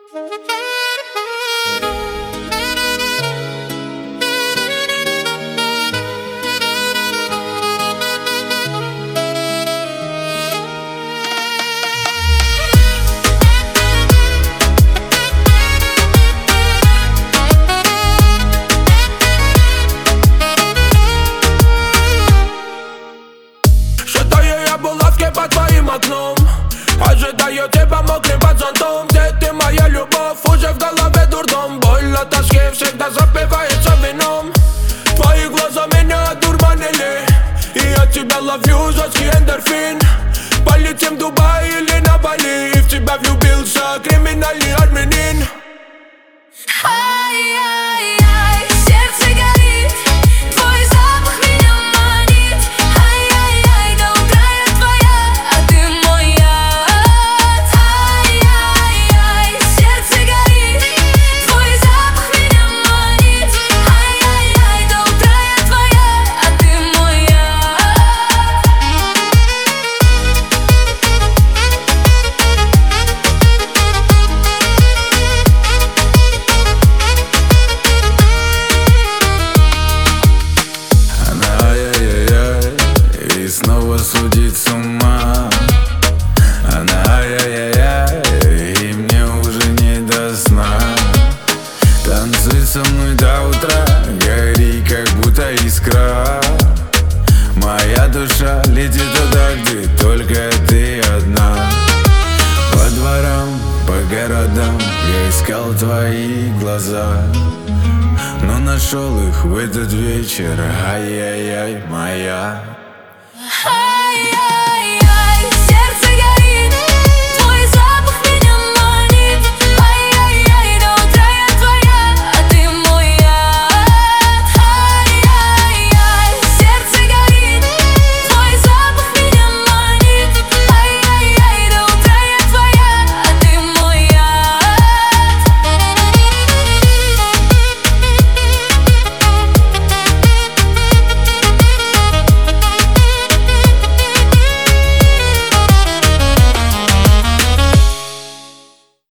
Под твоим окном ожидаю тебя мокрым под зонтом. Где ты, моя любовь? Уже в голове дурдом. Боль от тоски всегда запивается вином. Твои глаза меня одурманили, и от тебя ловлю жесткий эндорфин. Полетим в Дубай или на Бали, и в тебя влюбился криминальный армянин. Ай-яй-яй, сердце горит, твой запах меня манит. Ай-яй-яй, до утра я твоя, а ты моя. Ай-яй-яй, сердце горит, твой запах меня манит. Ай-яй-яй, до утра я твоя, а ты моя. И снова сводит с ума. Она ай-яй-яй, и мне уже не до сна. Танцуй со мной до утра, гори, как будто искра. Моя душа летит туда, где только ты одна. По дворам, по городам я искал твои глаза, но нашел их в этот вечер. Ай-яй-яй, моя.